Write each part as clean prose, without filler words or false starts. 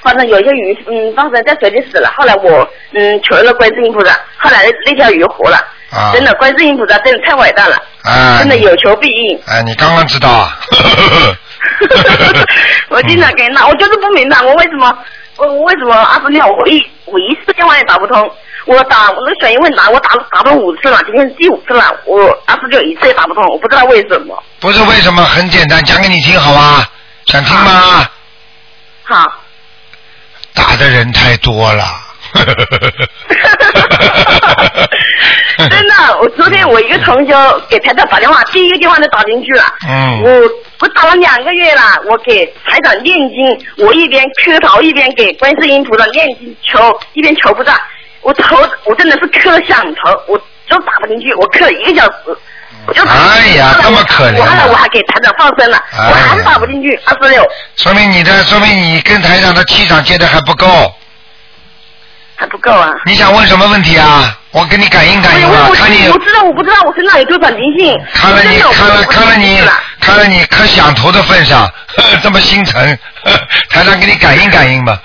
反正有些鱼当时在水里死了，后来我求了观世音菩萨，后来那条鱼活了。 啊！ 真的，观世音菩萨真的太伟大了！ 啊！ 真的有求必应。 哎，你刚刚知道啊？ 我经常给他，我就是不明白，我为什么26我一次电话也打不通，我那选一问答我打通5次了，今天是第5次了，我26一次也打不通，我不知道为什么。 不是为什么，很简单，讲给你听好吗？想听吗？ 好。 打的人太多了。 真的，我昨天我一个同学给台长打电话，第一个电话就打进去了。我打了2个月了，我给台长念经，我一边磕头一边给观世音菩萨念经求，一边求菩萨。我真的是磕响头，我就打不进去，我磕了1个小时。 哎呀，这么可怜！ 后来我还给台长放生了，我还是打不进去26。 说明你跟台长的气场接的还不够。 还不够啊！ 你想问什么问题啊？我给你感应感应吧，看你。 我不知道我身上有多少灵性。 看了你磕响头的份上，这么心诚，台长给你感应感应吧。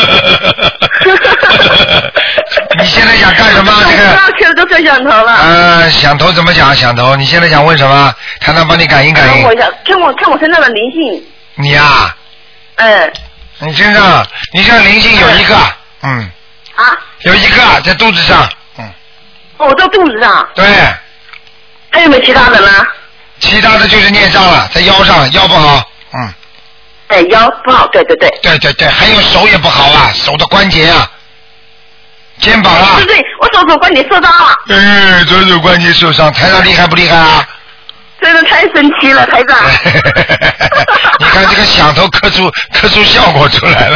你现在想干什么？这个。 磕都磕响头了。 响头怎么讲？响头，你现在想问什么？台长帮你感应感应。 我想看我身上的灵性。 你呀？你身上灵性有一个，有一个在肚子上， 在肚子上。 对。 还有没有其他的呢？ 其他的就是孽障了，在腰上，腰不好， 腰不好，对。 对，还有手也不好啊，手的关节啊，肩膀啊。 对，我手关节受伤了。 手关节受伤，台长厉害不厉害啊？ 真的太神奇了，台长。 你看这个响头磕出效果出来了。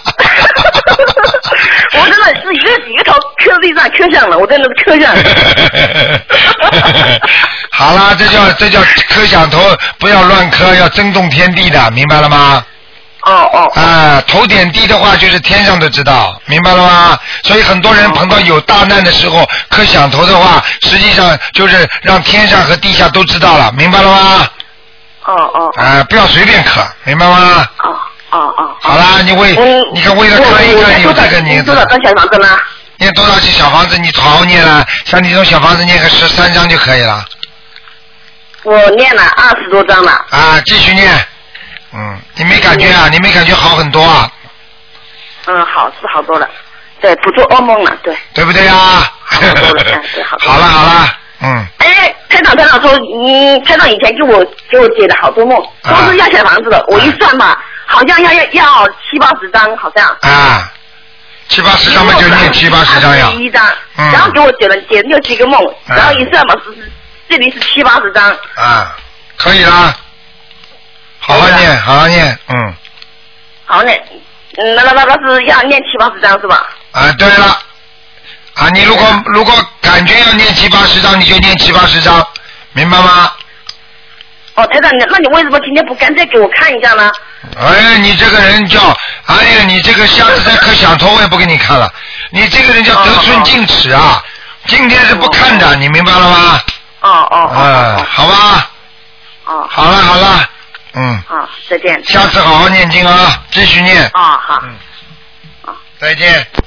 我真的是一个头磕地上磕响了，我真的是磕响了。 好啦，这叫磕响头，不要乱磕，要震动天地的，明白了吗？头点地的话，就是天上都知道，明白了吗？所以很多人碰到有大难的时候磕响头的话，实际上就是让天上和地下都知道了，明白了吗？不要随便磕，明白吗？好啦，你看为了看一看有这个你多少张小房子呢？ 念多少张小房子？你好好念了，像你这种小房子念个13张就可以了。 我念了20多张了。 继续念。你没感觉啊？你没感觉好很多啊？ 好是好多了，对，不做噩梦了，对。 对不对啊？ 好多了，对，好多了。 好了。 台长说，台长以前给我解了好多梦，都是要小房子的。我一算嘛，好像要70-80张，好像。 70-80张嘛，就念70-80张呀。 21张，然后给我解6、7个梦，然后一算嘛，这里是70-80张。 可以啦，好好念。好念，那是要念70-80张是吧？ 对了。你如果感觉要念70-80张，你就念70-80张，明白吗？ 台长，那你为什么今天不干脆给我看一下呢？ 你这个人你这个下次再磕响头我也不给你看了。你这个人叫得寸进尺啊！今天是不看的，你明白了吗？好吧。好了。 好，再见。 下次好好念经啊，继续念。 好。 再见。